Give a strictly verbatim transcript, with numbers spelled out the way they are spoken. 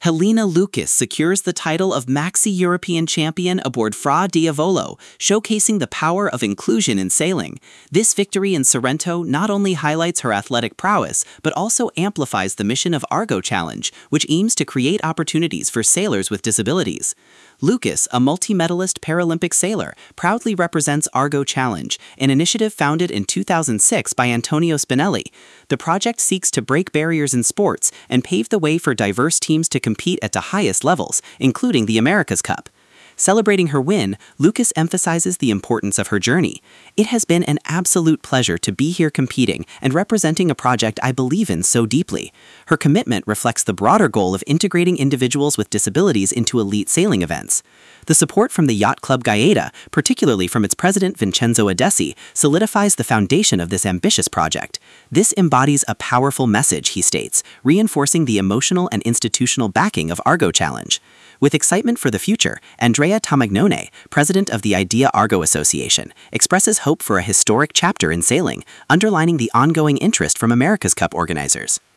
Helena Lucas secures the title of Maxi European Champion aboard Fra Diavolo, showcasing the power of inclusion in sailing. This victory in Sorrento not only highlights her athletic prowess, but also amplifies the mission of Argo Challenge, which aims to create opportunities for sailors with disabilities. Lucas, a multi-medalist Paralympic sailor, proudly represents Argo Challenge, an initiative founded in two thousand six by Antonio Spinelli. The project seeks to break barriers in sports and pave the way for diverse teams to compete at the highest levels, including the America's Cup. Celebrating her win, Lucas emphasizes the importance of her journey. "It has been an absolute pleasure to be here competing and representing a project I believe in so deeply." Her commitment reflects the broader goal of integrating individuals with disabilities into elite sailing events. The support from the Yacht Club Gaeta, particularly from its president Vincenzo Adesi, solidifies the foundation of this ambitious project. "This embodies a powerful message," he states, reinforcing the emotional and institutional backing of Argo Challenge. With excitement for the future, Andrea Tomagnone, president of the Idea Argo Association, expresses hope for a historic chapter in sailing, underlining the ongoing interest from America's Cup organizers.